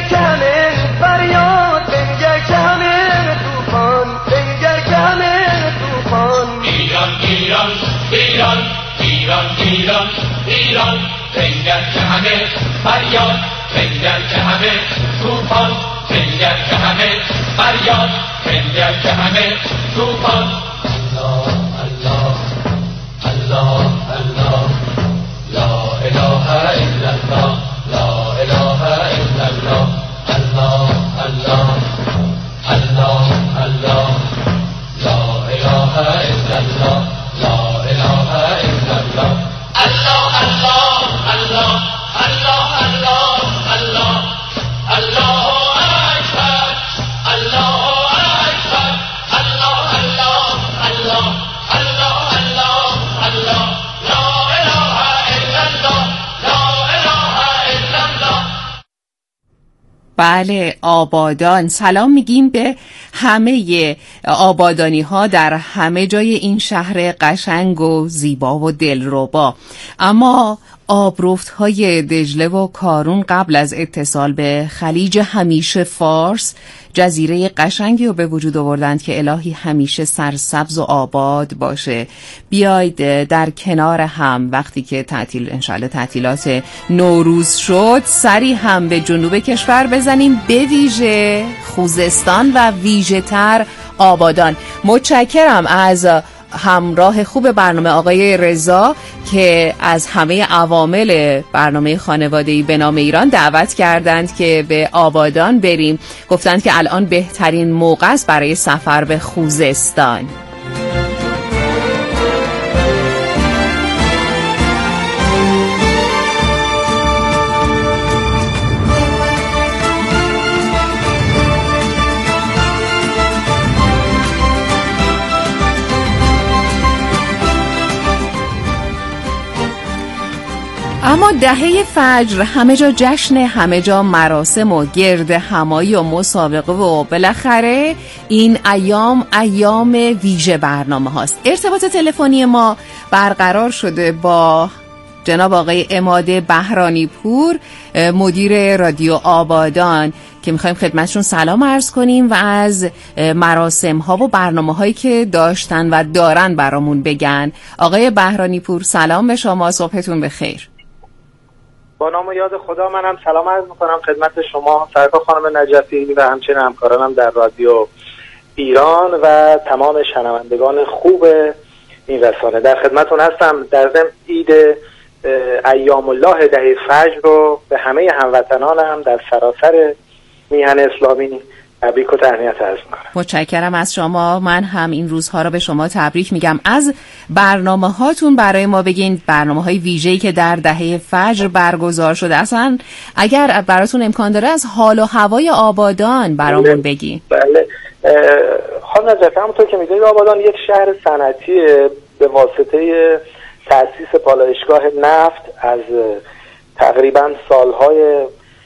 کمه فریاد بنگر کمه توفان بنگر کمه توفان ایران ایران ایران ایران ایران ایران بنگر کمه فریاد بنگر کمه توفان بنگر کمه فریاد بنگر کمه توفان الله الله الله لا اله الا الله لا اله الا الله الله الله الله الله لا اله الا الله لا اله الا الله الله الله الله الله الله الله الله اکبر الله اکبر الله الله الله الله الله الله لا اله الا الله لا اله الا الله. بله، آبادان. سلام میگیم به همه آبادانی ها در همه جای این شهر قشنگ و زیبا و دلربا. اما آبرفت های دجله و کارون قبل از اتصال به خلیج همیشه فارس جزیره قشنگی رو به وجود آوردند که الهی همیشه سرسبز و آباد باشه. بیاید در کنار هم وقتی که انشالله تعطیلات نوروز شد سری هم به جنوب کشور بزنیم، به ویژه خوزستان و ویژه تر آبادان. متشکرم از همراه خوب برنامه آقای رضا که از همه عوامل برنامه خانوادگی به نام ایران دعوت کردند که به آبادان بریم. گفتند که الان بهترین موقع است برای سفر به خوزستان. اما دهه فجر همه جا جشن، همه جا مراسم و گرد همایی و مسابقه و بالاخره این ایام ویژه برنامه هاست. ارتباط تلفنی ما برقرار شده با جناب آقای عماد بهرانی پور، مدیر رادیو آبادان، که میخوایم خدمتشون سلام عرض کنیم و از مراسم ها و برنامه هایی که داشتن و دارن برامون بگن. آقای بهرانی پور سلام به شما، صبحتون بخیر. با نام و یاد خدا منم سلام عرض میکنم خدمت شما سرکار خانم نجفی و همچنین همکارانم در رادیو ایران و تمام شنوندگان خوب این رسانه. در خدمتون هستم. در ضمن عید ایام الله دهه فجر رو به همه هموطنانم در سراسر میهن اسلامی تبریک و تهنیت عرض میکنم. متشکرم از شما. من هم این روزها رو به شما تبریک میگم. از برنامه هاتون برای ما بگین، برنامه های ویژه‌ای که در دهه فجر برگزار شده. اصلا اگر براتون امکان داره از حال و هوای آبادان برامون بگین. بله خانم نجفی، همونطور که میدونید آبادان یک شهر صنعتیه. به واسطه تأسیس پالایشگاه نفت از تقریبا سالهای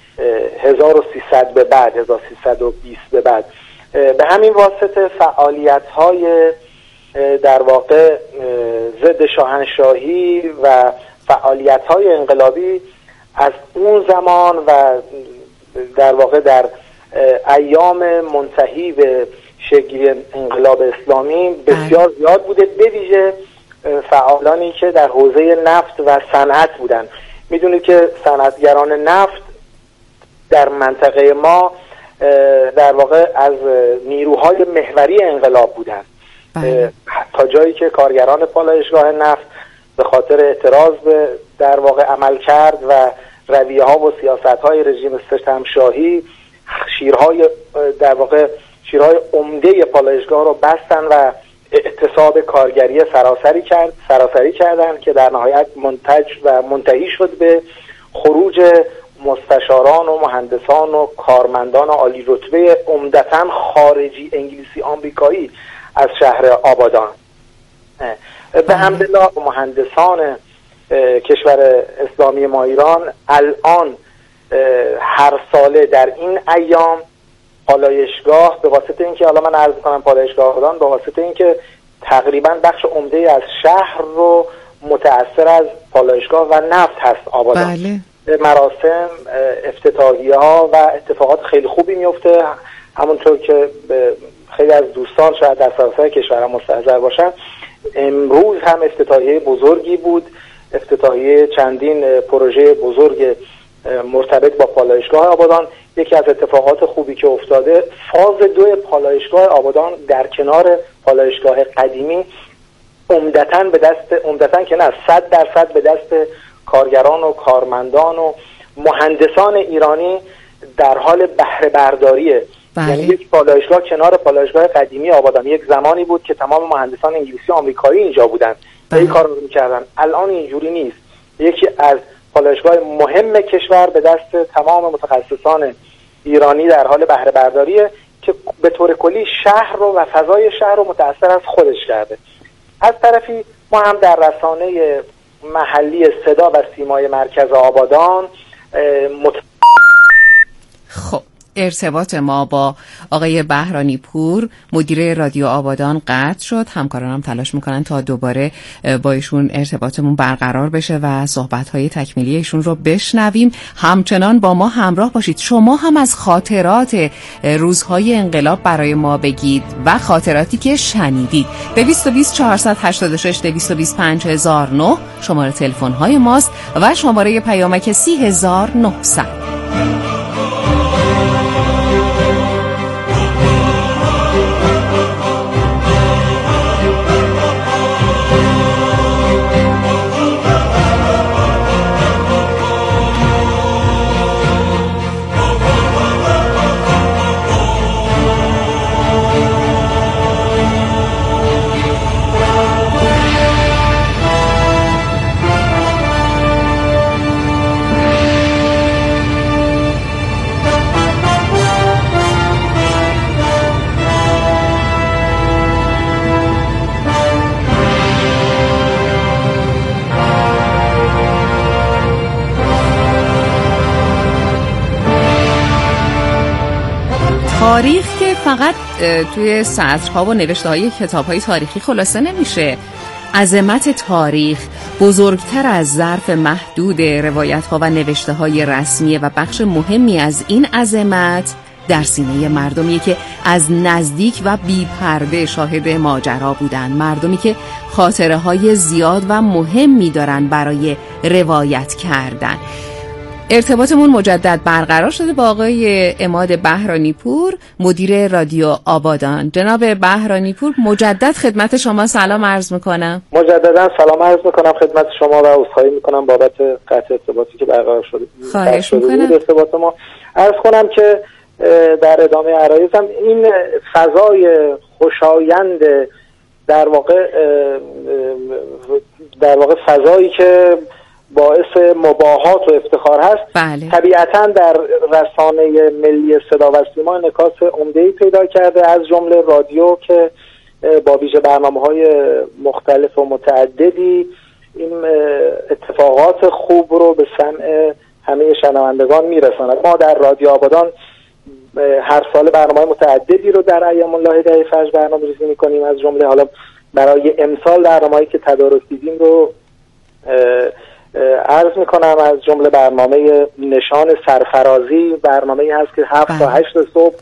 1300 به بعد، 1320 به بعد، به همین واسطه فعالیت‌های در واقع ضد شاهنشاهی و فعالیت‌های انقلابی از اون زمان و در واقع در ایام منتهی به شکل‌گیری انقلاب اسلامی بسیار زیاد بوده، به ویژه فعالانی که در حوزه نفت و صنعت بودن. میدونید که صنعتگران نفت در منطقه ما در واقع از نیروهای محوری انقلاب بودند، تا جایی که کارگران پالایشگاه نفت به خاطر اعتراض به در واقع عمل کرد و رویه ها و سیاست های رژیم ستمشاهی شیرهای در واقع شیرهای عمده پالایشگاه رو بستن و اعتصاب کارگری سراسری کردند که در نهایت منتهی شد به خروج مستشاران و مهندسان و کارمندان عالی رتبه عمدتاً خارجی انگلیسی آمریکایی از شهر آبادان. به حمدالله مهندسان کشور اسلامی ما ایران الان هر ساله در این ایام پالایشگاه به واسطه اینکه حالا من عرض می‌کنم پالایشگاه آبادان به واسطه اینکه تقریبا بخش عمده از شهر رو متأثر از پالایشگاه و نفت هست آبادان. بله. مراسم، افتتاحیه‌ها و اتفاقات خیلی خوبی میفته. همونطور که خیلی از دوستان شاید در سراسر کشور مستحضر باشن، امروز هم افتتاحیه بزرگی بود، افتتاحیه چندین پروژه بزرگ مرتبط با پالایشگاه آبادان. یکی از اتفاقات خوبی که افتاده، فاز 2 پالایشگاه آبادان در کنار پالایشگاه قدیمی عمدتاً که نه 100% به دست کارگران و کارمندان و مهندسان ایرانی در حال بهره برداریه. یعنی یک پالایشگاه کنار پالایشگاه قدیمی آبادان یک زمانی بود که تمام مهندسان انگلیسی و آمریکایی اینجا بودن و این کار رو می‌کردن. الان اینجوری نیست. یکی از پالایشگاه مهم کشور به دست تمام متخصصان ایرانی در حال بهره برداریه که به طور کلی شهر رو و فضای شهر رو متأثر از خودش کرده. از طرفی ما هم در رسانه محلی صدا و سیمای مرکز آبادان خب ارتباط ما با آقای بهرانی پور مدیر رادیو آبادان قطع شد. همکارانم تلاش میکنن تا دوباره با ایشون ارتباطمون برقرار بشه و صحبت‌های تکمیلی ایشون رو بشنویم. همچنان با ما همراه باشید. شما هم از خاطرات روزهای انقلاب برای ما بگید و خاطراتی که شنیدید. 220 486 220 5009 شماره تلفن‌های ماست و شماره پیامک 30900. تاریخ که فقط توی سطرها و نوشته‌های کتاب‌های تاریخی خلاصه نمیشه. عظمت تاریخ بزرگتر از ظرف محدود روایت‌ها و نوشته‌های رسمیه و بخش مهمی از این عظمت در سینه مردمیه که از نزدیک و بی پرده شاهد ماجرا بودن، مردمی که خاطره‌های زیاد و مهمی دارن برای روایت کردن. ارتباطمون مجدد برقرار شده با آقای عماد بهرانی پور مدیر رادیو آبادان. جناب بهرانی پور مجدد خدمت شما سلام عرض میکنم. مجددا سلام عرض میکنم خدمت شما و عذرخواهی میکنم بابت قطع ارتباطی که برقرار شده. خواهش میکنم. ارتباط ما عرض کنم که در ادامه عرایزم این فضای خوشایند در واقع فضایی که باعث مباهات و افتخار هست. بله. طبیعتاً در رسانه ملی صدا و سیما انعکاس عمده‌ای پیدا کرده، از جمله رادیو که با ویژه برنامه‌های مختلف و متعددی این اتفاقات خوب رو به سمع همه شنوندگان میرساند. ما در رادیو آبادان هر سال برنامه‌های متعددی رو در ایام الله دهه فجر برنامه‌ریزی می‌کنیم، از جمله حالا برای امسال برنامه‌ای که تدارک دیدیم رو عرض میکنم، از جمله برنامه نشان سرفرازی، برنامه‌ای هست که 7 تا 8 صبح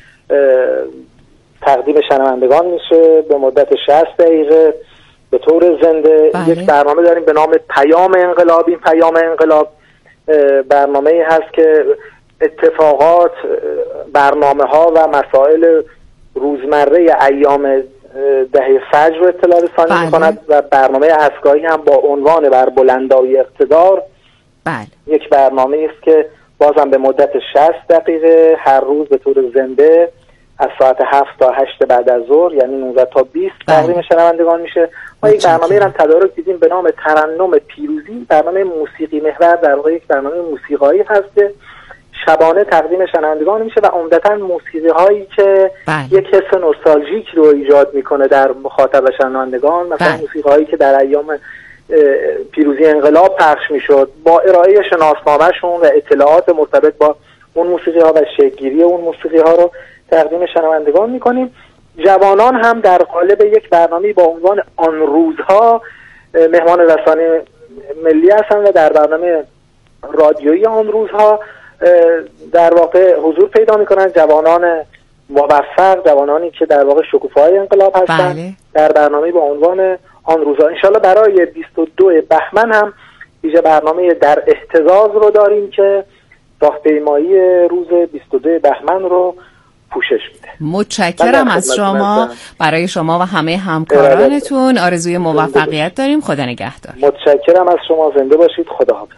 تقدیم شنوندگان میشه به مدت 60 دقیقه به طور زنده. یک برنامه داریم به نام پیام انقلاب. این پیام انقلاب برنامه‌ای هست که اتفاقات، برنامه‌ها و مسائل روزمره ایام دهه فجر رو اطلاع رسانی می‌کند و برنامه اسکایی هم با عنوان بر بلندای اقتدار. یک برنامه است که بازم به مدت 60 دقیقه هر روز به طور زنده از ساعت 7 تا 8 بعد از ظهر، یعنی 19 تا 20 تقدیم شنوندگان میشه. ما یک برنامه رو تدارک دیدیم به نام ترنم پیروزی، برنامه موسیقی محور، در واقع یک برنامه موسیقایی هست که شبانه تقدیم شنوندگان میشه و عمدتاً موسیقی هایی که یک حس نوستالژیک رو ایجاد میکنه در مخاطب و شنوندگان، مثلا موسیقی هایی که در ایام پیروزی انقلاب پخش میشد با ارائه شناسنامه‌شون و اطلاعات مرتبط با اون موسیقی ها و شکل‌گیری اون موسیقی ها رو تقدیم شنوندگان میکنیم. جوانان هم در قالب یک برنامه با عنوان آن روزها مهمان رسانه ملی هستن و در برنامه رادیویی آن روزها در واقع حضور پیدا میکنن جوانان موفق، جوانانی که در واقع شکوفه‌های انقلاب هستن. بله. در برنامه با عنوان آن روزها انشالله برای 22 بهمن هم ویژه برنامه در اهتزاز رو داریم که راهپیمایی روز 22 بهمن رو پوشش میده. متشکرم از شما. برای شما و همه همکارانتون آرزوی موفقیت داریم. خدا نگهدار. متشکرم از شما. زنده باشید. خداحافظ.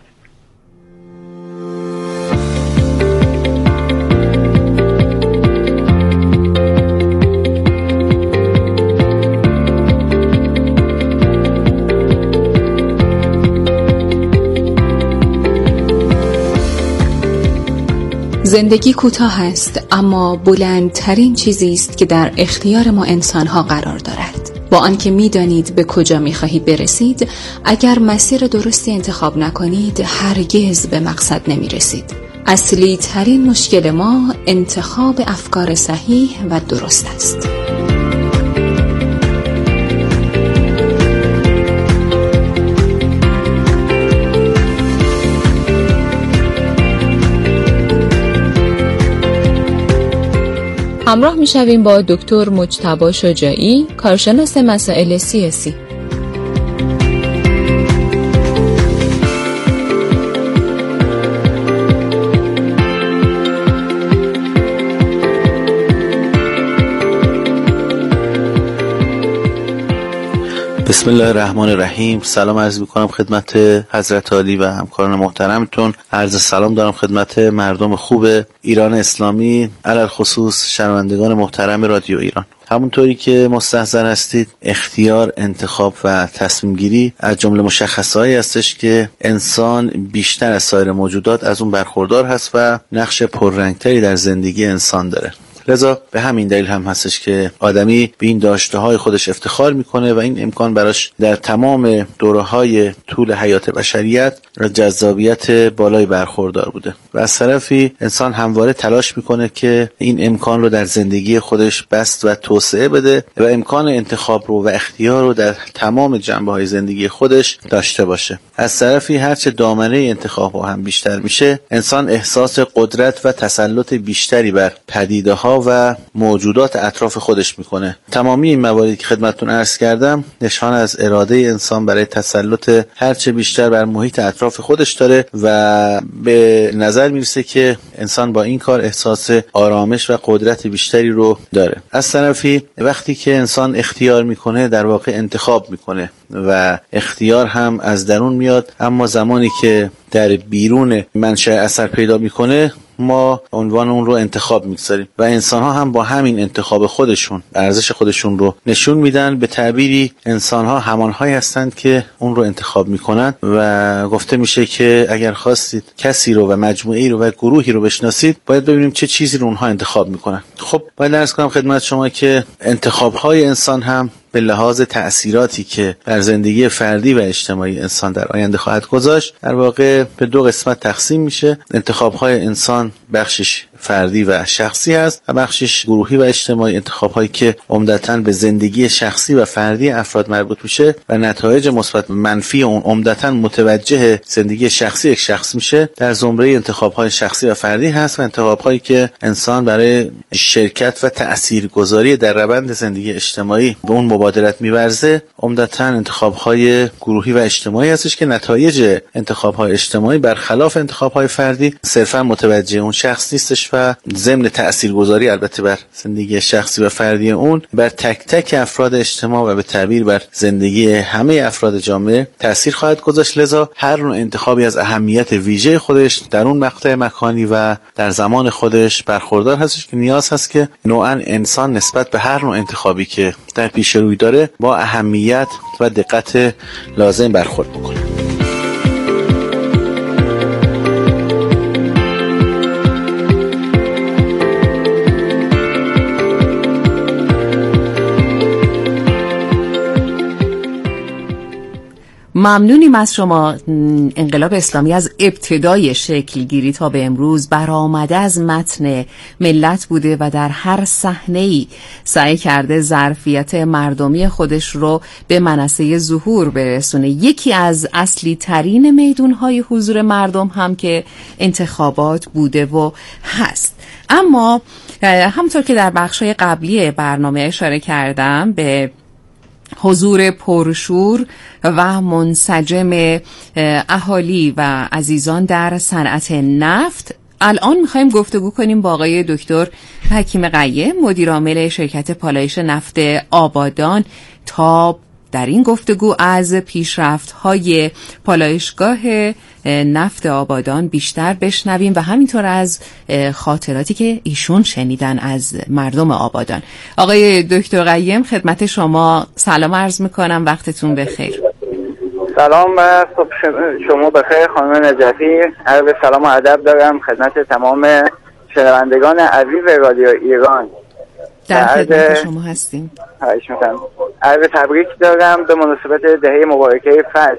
زندگی کوتاه است، اما بلندترین چیزی است که در اختیار ما انسان‌ها قرار دارد. با آنکه می‌دانید به کجا می‌خواهید برسید، اگر مسیر درستی انتخاب نکنید هرگز به مقصد نمی‌رسید. اصلی ترین مشکل ما انتخاب افکار صحیح و درست است. همراه می‌شویم با دکتر مجتبی شجاعی، کارشناس مسائل سیاسی. بسم الله الرحمن الرحیم. سلام عرض می‌کنم خدمت حضرت عالی و همکاران محترمتون. عرض سلام دارم خدمت مردم خوب ایران اسلامی، علل خصوص شنوندگان محترم رادیو ایران. همونطوری که مستحضر هستید، اختیار، انتخاب و تصمیم گیری از جمله مشخصهایی هستش که انسان بیشتر از سایر موجودات از اون برخوردار هست و نقش پررنگتری در زندگی انسان داره. لذا به همین دلیل هم هستش که آدمی به این داشته‌های خودش افتخار میکنه و این امکان براش در تمام دوره‌های طول حیات بشریت جذابیت بالای برخوردار بوده و از طرفی انسان همواره تلاش میکنه که این امکان رو در زندگی خودش بسط و توسعه بده و امکان انتخاب رو و اختیار رو در تمام جنبه‌های زندگی خودش داشته باشه. از طرفی هرچه دامنه انتخاب هم بیشتر میشه، انسان احساس قدرت و تسلط بیشتری بر پدیده‌ها و موجودات اطراف خودش میکنه. تمامی این مواردی که خدمتتون عرض کردم نشان از اراده انسان برای تسلط هرچه بیشتر بر محیط اطراف خودش داره و به نظر میرسه که انسان با این کار احساس آرامش و قدرت بیشتری رو داره. از طرفی وقتی که انسان اختیار میکنه در واقع انتخاب میکنه و اختیار هم از درون میاد، اما زمانی که در بیرون منشأ اثر پیدا میکنه ما عنوان اون رو انتخاب میگذاریم و انسان ها هم با همین انتخاب خودشون ارزش خودشون رو نشون میدن. به تعبیری انسان ها همانهایی هستند که اون رو انتخاب میکنن و گفته میشه که اگر خواستید کسی رو و مجموعه‌ای رو و گروهی رو بشناسید باید ببینیم چه چیزی رو اونها انتخاب میکنن. خب باید عرض کنم خدمت شما که انتخاب های انسان هم به لحاظ تأثیراتی که بر زندگی فردی و اجتماعی انسان در آینده خواهد گذاشت در واقع به دو قسمت تقسیم میشه. انتخاب‌های انسان بخشش فردی و شخصی است و بخشش گروهی و اجتماعی، انتخاب‌هایی که عمدتاً به زندگی شخصی و فردی افراد مربوط میشه و نتایج مثبت و منفی اون عمدتاً متوجه زندگی شخصی یک شخص میشه. در زمره انتخاب‌های شخصی و فردی هست و انتخاب‌هایی که انسان برای شرکت و تأثیرگذاری در روند زندگی اجتماعی به اون مبادرت می‌ورزه عمدتاً انتخاب‌های گروهی و اجتماعی هستش که نتایج انتخاب‌های اجتماعی برخلاف انتخاب‌های فردی صرفاً متوجه اون شخص نیستش و ضمن تأثیرگذاری البته بر زندگی شخصی و فردی اون بر تک تک افراد اجتماع و به تعبیر بر زندگی همه افراد جامعه تأثیر خواهد گذاشت. لذا هر نوع انتخابی از اهمیت ویژه خودش در اون مقطع مکانی و در زمان خودش برخوردار هستش که نیاز هست که نوعاً انسان نسبت به هر نوع انتخابی که در پیش روی داره با اهمیت و دقت لازم برخورد بکنه. ممنونیم از شما. انقلاب اسلامی از ابتدای شکلگیری تا به امروز برآمده از متن ملت بوده و در هر صحنه‌ای سعی کرده ظرفیت مردمی خودش رو به منصه ظهور برسونه. یکی از اصلی ترین میدونهای حضور مردم هم که انتخابات بوده و هست. اما همونطور که در بخشای قبلی برنامه اشاره کردم به حضور پرشور و منسجم اهالی و عزیزان در صنعت نفت، الان میخوایم گفتگو کنیم با آقای دکتر حکیم قیم، مدیر عامل شرکت پالایش نفت آبادان، تا در این گفتگو از پیشرفت‌های پالایشگاه نفت آبادان بیشتر بشنویم و همینطور از خاطراتی که ایشون شنیدن از مردم آبادان. آقای دکتر قیم، خدمت شما سلام عرض میکنم، وقتتون بخیر. سلام و صبح شما بخیر خانم نجفی. عرض سلام و ادب دارم خدمت تمام شنوندگان عزیز رادیو ایران. در خدمت شما هستیم. عرض تبریک دارم به مناسبت دهه مبارکه فجر.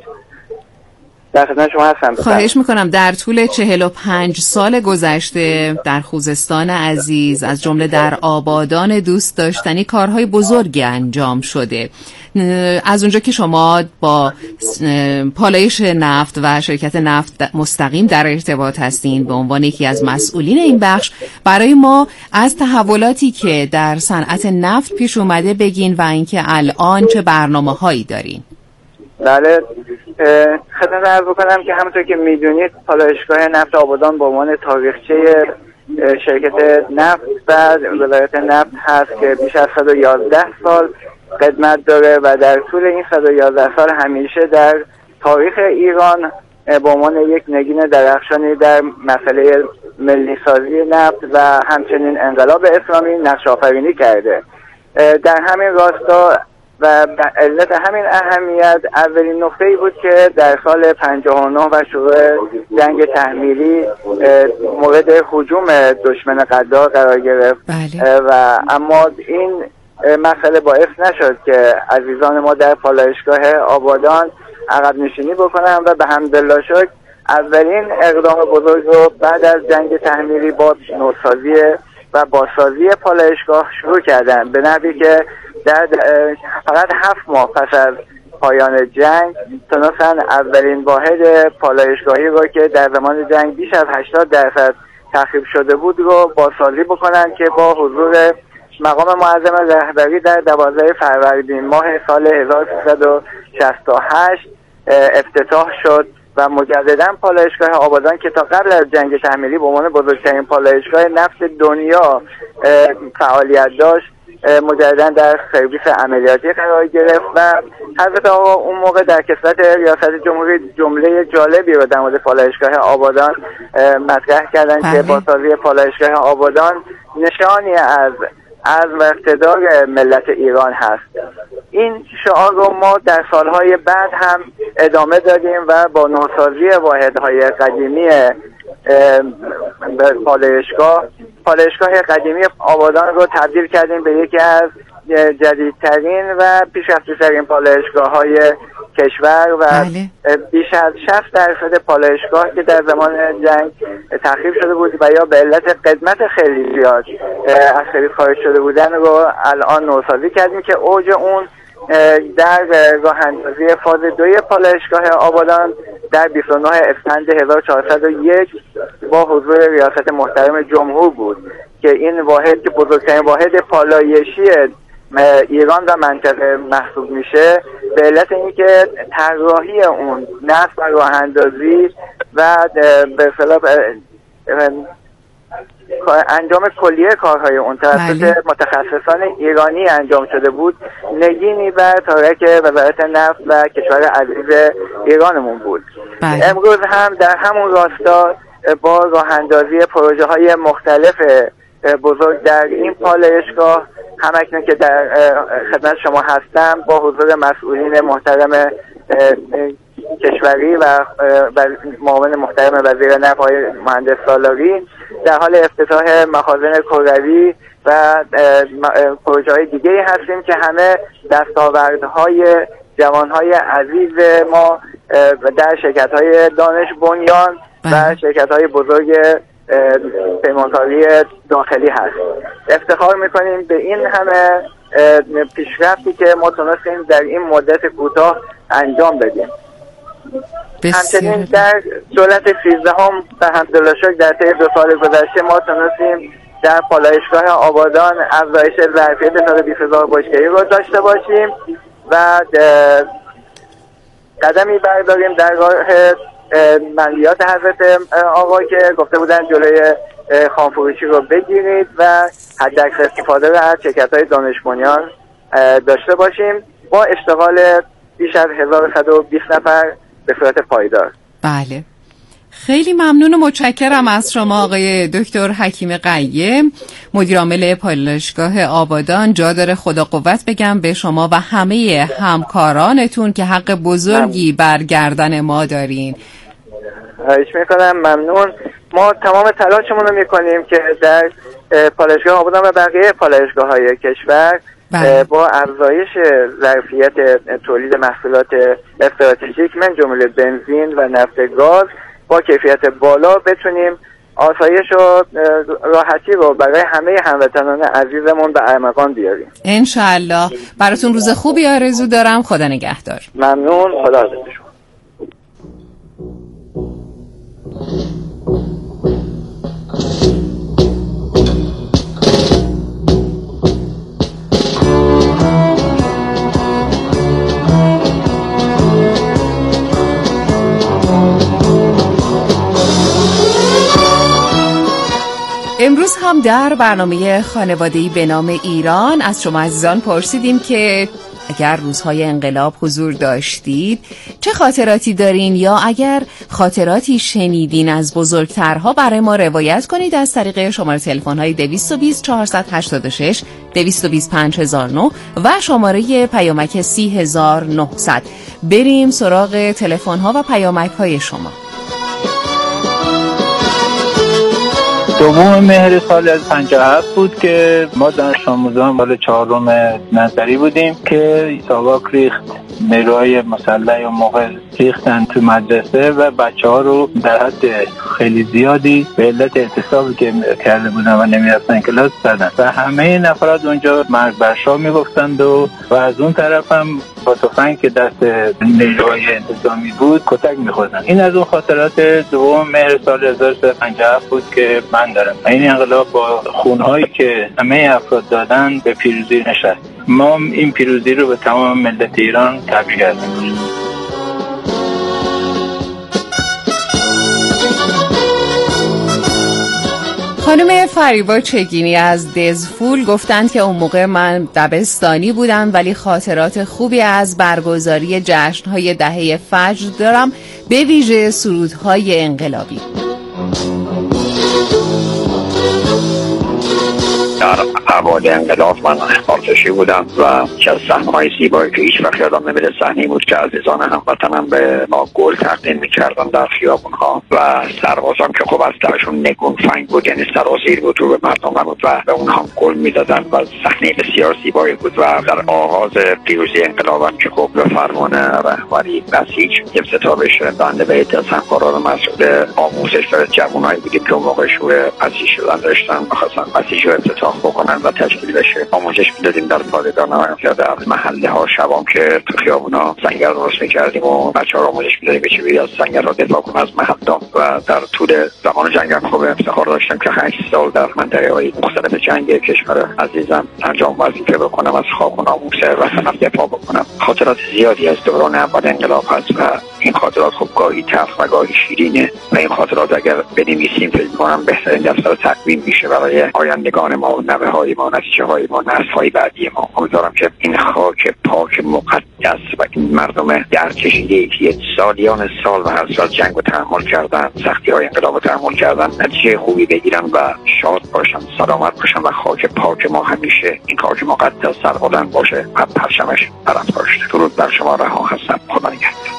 در خدمت شما هستم. خواهش میکنم. در طول 45 سال گذشته در خوزستان عزیز، از جمله در آبادان دوست داشتنی، کارهای بزرگی انجام شده. از اونجا که شما با پالایش نفت و شرکت نفت مستقیم در ارتباط هستین به عنوان یکی از مسئولین این بخش، برای ما از تحولاتی که در صنعت نفت پیش اومده بگین و اینکه الان چه برنامه‌هایی دارین. بله، خدمت عرض بکنم که همونطور که میدونید پالایشگاه نفت آبادان به عنوان تاریخچه شرکت نفت و ولایت نفت هست که بیش از 111 سال خدمت داره و در طول این 111 سال همیشه در تاریخ ایران به عنوان یک نگین درخشانی در مسئله ملی سازی نفت و همچنین انقلاب اسلامی نقش آفرینی کرده. در همین راستا و به علت همین اهمیت اولین نقطه‌ای بود که در سال 59 و شروع جنگ تحمیلی مورد هجوم دشمن غدار قرار گرفت. بله. و اما این مسئله باعث نشد که عزیزان ما در پالایشگاه آبادان عقب نشینی بکنن و به حمدالله شکر اولین اقدام بزرگ رو بعد از جنگ تحمیلی با نوسازی و بازسازی پالایشگاه شروع کردن، به نحوی که در فقط 7 ماه پس از پایان جنگ تونستن اولین واحد پالایشگاهی رو که در زمان جنگ بیش از 80% تخریب شده بود رو بازسازی بکنن که با حضور مقام معظم رهبری در 12 فروردین ماه سال 1368 افتتاح شد و مجددا پالایشگاه آبادان که تا قبل از جنگ تحمیلی به عنوان بزرگترین پالایشگاه نفت دنیا فعالیت داشت مجددا در سرویس عملیاتی قرار گرفت و حضرت آقا اون موقع در کسوت ریاست جمهوری جمله جالبی رو در مورد پالایشگاه آبادان مطرح کردن که بازسازی پالایشگاه آبادان نشانی از و اقتدار ملت ایران هست. این شعار رو ما در سالهای بعد هم ادامه دادیم و با نوسازی واحدهای قدیمی پالایشگاه قدیمی آبادان رو تبدیل کردیم به یکی از جدیدترین و پیشرفته‌ترین پالایشگاه‌های کشور و بیش از 60% پالایشگاه که در زمان جنگ تخریب شده بود و یا به علت قدمت خیلی زیاد از خرید خارج شده بودن رو الان نوسازی کردیم که اوج اون در راه اندازی فاز 2 پالایشگاه آبادان در 29 اسفند 1401 با حضور ریاست محترم جمهور بود که این واحد که بزرگترین واحد پالایشی ایران و منطقه محسوب میشه به علت اینکه طراحی اون نصب و راه اندازی و به اصطلاح انجام کلیه کارهای اون توسط متخصصان ایرانی انجام شده بود، نگینی بر تارک وزارت نفت و کشور عزیز ایرانمون بود. امروز هم در همون راستا با راه اندازی پروژه های مختلف بزرگ در این پالایشگاه همکنون که در خدمت شما هستم با حضور مسئولین محترم کشوری و معاون محترم وزیر نفت آقای مهندس سالاری در حال افتتاح مخازن کروی و پروژه های دیگه هستیم که همه دستاوردهای جوانهای عزیز ما در شرکت‌های دانش بنیان و شرکت‌های بزرگ پیمانکاری داخلی هست. افتخار میکنیم به این همه پیشرفتی که ما تونستیم در این مدت کوتاه انجام بدیم. همچنین در دولت 13 و الحمدلله شکر در طی 2 سال گذشته ما تونستیم در پالایشگاه آبادان افزایش ظرفیت 120,000 بشکه‌ای رو داشته باشیم و قدمی برداریم در راه منویات حضرت آقا که گفته بودن جلوی خامفروشی رو بگیرید و حداکثر استفاده رو از شرکت‌های دانش بنیان داشته باشیم با اشتغال بیش از 1120 نفر به صورت پایدار. بله، خیلی ممنون و متشکرم از شما آقای دکتر حکیم قیم، مدیر عامل پالایشگاه آبادان. جا داره خدا قوت بگم به شما و همه همکارانتون که حق بزرگی بر گردن ما دارین. خواهش میکنم، ممنون. ما تمام تلاشمون رو میکنیم که در پالایشگاه آبادان و بقیه پالایشگاه‌های کشور با افزایش ظرفیت تولید محصولات استراتژیک من جمله بنزین و نفت گاز با کیفیت بالا بتونیم آسایش و راحتی رو برای همه هموطنان عزیزمون به ارمغان بیاریم انشالله. براتون روز خوبی آرزو دارم. خدا نگهدار. ممنون. خدا حافظ شما. امروز هم در برنامه خانواده‌ای به نام ایران از شما عزیزان پرسیدیم که اگر روزهای انقلاب حضور داشتید چه خاطراتی دارین، یا اگر خاطراتی شنیدین از بزرگترها برای ما روایت کنید از طریق شماره تلفن‌های 220 486 220 5009 و شماره پیامک 30900. بریم سراغ تلفن‌ها و پیامک‌های شما. 2 مهر سال 57 بود که ما دانش آموزان سال 4 نظری بودیم که ساواک ریخت، نیروهای مسلح و موقع ریختن تو مدرسه و بچه‌ها رو در حد خیلی زیادی به علت اعتصابی که کرده بودن و نمیرفتن کلاس زدن و همه نفرات اونجا مرگ بر شاه میگفتند و از اون طرف هم با تفنگ که دست نیروهای انتظامی بود کتک میخوردن. این از اون خاطرات 2 مهر سال 1357 بود که من دارم. این انقلاب با خونهایی که همه افراد دادن به پیروزی نشست. ما این پیروزی رو به تمام ملت ایران تبریک میگیم. خانم فریبا چگینی از دزفول گفتند که اون موقع من دبستانی بودم ولی خاطرات خوبی از برگزاری جشن‌های دهه فجر دارم، به ویژه سرودهای انقلابی. در اوایل انقلاب من اخبارکشی بودم و که از صحنه‌های زیبایی که هیچ وقت یادم نمیره صحنه‌ای بود که عزیزان هموطنم به ما گل تقدیم می‌کردن در خیابون‌ها و سربازان که خب از درشون نگون فنگ بود، یعنی سرازیر بود رو به مردم نبود و به اونها گل می‌دادن و صحنه بسیار زیبایی بود. و در آغاز پیروزی انقلاب که خب به فرمان رهبری بسیج ستابش بنده به عده از همکاران مسئول آموزش برای جوانایی بودیم که اون موقع شور بسیج شدن داشتن می‌خواستن بسیج رو افتتاح بکنن و تشکیل بشه. آموزش میدادیم در پادگان یا در محله ها شبام که تو خیابونا سنگر درست میکردیم و بچه ها آموزش میدادیم به چجوری از سنگر ها دفاع کنن از محدام. و در طول زمان جنگ هم خوب افتخار داشتم که 8 سال در منطقه های مختلف جنگ کشور عزیزم انجام وظیفه بکنم، از خاک و ناموس وطنم دفاع بکنم. خاطرات زیادی از دوران اول انقلاب هست و این خاطرات خب گاهی تلخ و گاهی شیرینه و این خاطرات اگر بنویسیم فکر می‌کنم بهترین دفتر تقویم میشه برای آیندگان ما و نوه‌های ما، نسل‌های ما، نسل‌های بعدی ما. امیدوارم که این خاک پاک مقدس و این مردم درکشیده که سالیان سال و هر سال جنگ و تحمل کردن، سختی‌های انقلاب و تحمل کردن، نتیجه خوبی بگیرن و شاد باشن، سلامت باشن و خاک پاک ما همیشه این خاک مقدس سربلند باشه و پرچمش برند باشه. درود بر شما. رها هستم. خدا نگهدار.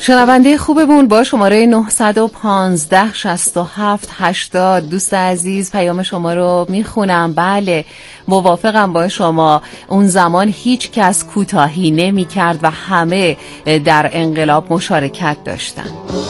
شنونده خوبمون با شماره 915 67 80 دوست عزیز پیام شما رو میخونم. بله موافقم با شما، اون زمان هیچ کس کوتاهی نمی کرد و همه در انقلاب مشارکت داشتن.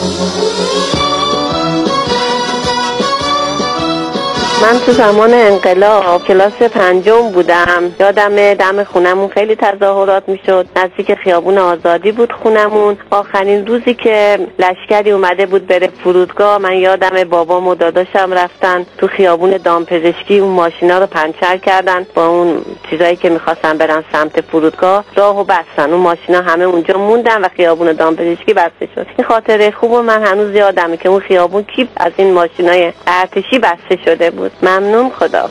من تو زمان انقلاب کلاس 5 بودم. یادم دم خونمون خیلی تظاهرات میشد. نزدیک خیابون آزادی بود خونمون. آخرین روزی که لشکری اومده بود بره فرودگاه، من یادم بابام و داداشم رفتن تو خیابون دامپزشکی، اون ماشینا رو پنچر کردن با اون چیزایی که میخواستن برن سمت فرودگاه، راهو بستن. اون ماشینا همه اونجا موندن و خیابون دامپزشکی بسته شد. این خاطره خوبو من هنوز یادمه که اون خیابون کیپ از این ماشینای ارتشی بسته شده بود. ممنون، خدا.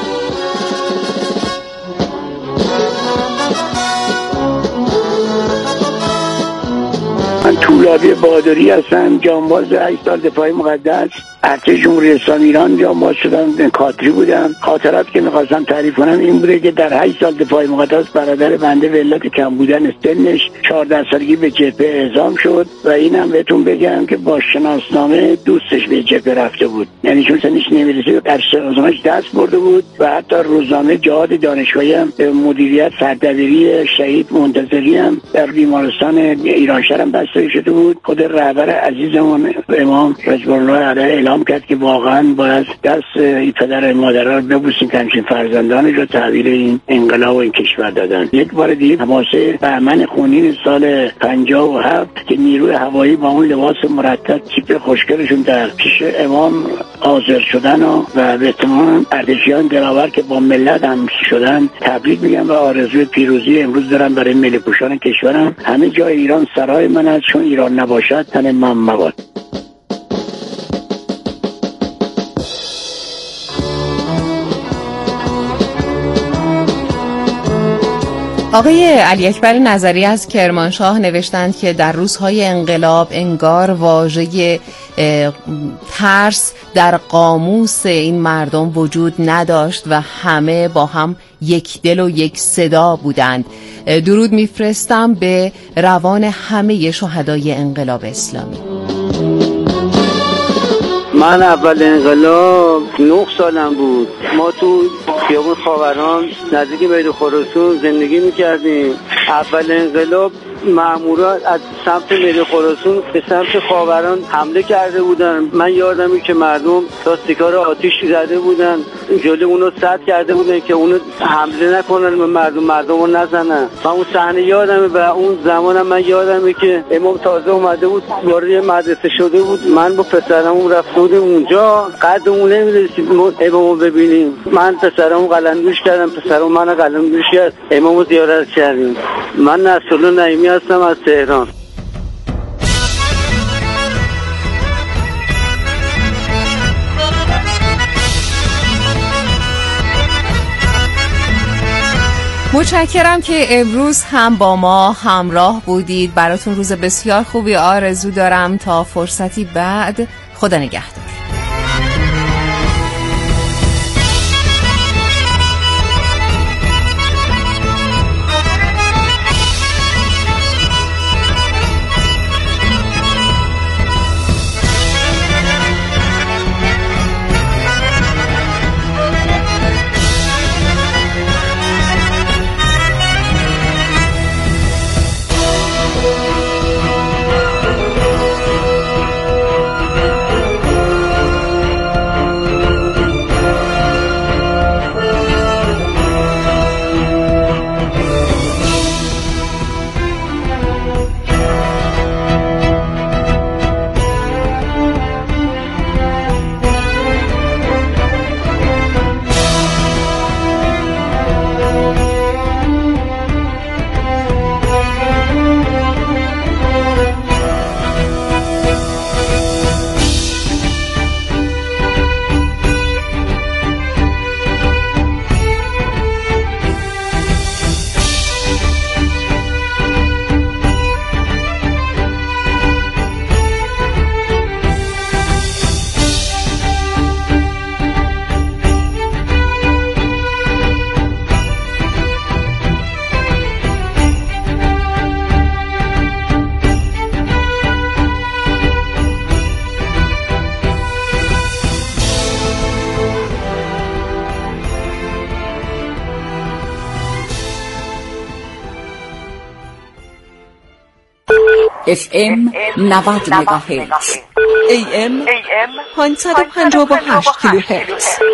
من طولابی بهادری هستم، جانباز 8 سال دفاع مقدس ارتش جمهوری اسلامی ایران جانباز شدم. کادری بودم. خاطراتی که می‌خواستم تعریف کنم این بوده که در 8 سال دفاع مقدس برادر بنده به علت کم بودن سنش 14 سالگی به جبهه اعزام شد و اینم بهتون بگم که با شناسنامه دوستش به جبهه رفته بود، یعنی چون سنش نمی‌رسید در شناسنامه‌اش دست برده بود و حتی روزنامه جهاد دانشگاهی هم مدیریت سردبیری شهید منتظری هم در بیمارستان ایرانشهر هم بسته شده بود. خود رهبر عزیزمون امام رضوان الله علیه اعلام کرد که واقعا باید دست این پدر مادرها رو ببوسیم که همچین فرزندانش رو تحویل این انقلاب و این کشور دادن. یک بار دیگه حماسه بهمن خونین سال 57 که نیروی هوایی با اون لباس مرتب تیپ خوشگلشون در پیش امام حاضر شدن و به تمام ارتشیان دلاور که با ملت هم شدن تبریک میگم و آرزوی پیروزی امروز دارم برای ملی پوشان کشورم. همه جای ایران سرای من است، چون ایران نباشد تن من مباد. آقای علی اکبر نظری از کرمانشاه نوشتند که در روزهای انقلاب انگار واژه ترس در قاموس این مردم وجود نداشت و همه با هم یک دل و یک صدا بودند. درود میفرستم به روان همه شهدای انقلاب اسلامی. من اول انقلاب 9 سالم بود. ما تو خیابون خاوران نزدیک میدان خراسان زندگی میکردیم. اول انقلاب مامورا از سمت میدان خراسان به سمت خاوران حمله کرده بودن. من یادمه که مردم تاستیکا رو آتیش زده بودن، جلوی اونو سد کرده بودن که اونو حمله نکنن به مردم رو نزنن. من اون صحنه یادمه و اون زمانم من یادمه که امام تازه اومده بود، وارد مدرسه شده بود. من با پسرمون رفته بودیم اونجا، قدمون نمی‌رسید امامو ببینیم. من پسرمو قلمدوش کردم، پسرم منو قلمدوش کرد، امامو زیارت کردیم. من نصرالله نعیمی هستم از تهران. متشکرم که امروز هم با ما همراه بودید. براتون روز بسیار خوبی آرزو دارم. تا فرصتی بعد، خدا نگهدار. FM 90 مگاهرتز، AM 558 کیلوهرتز.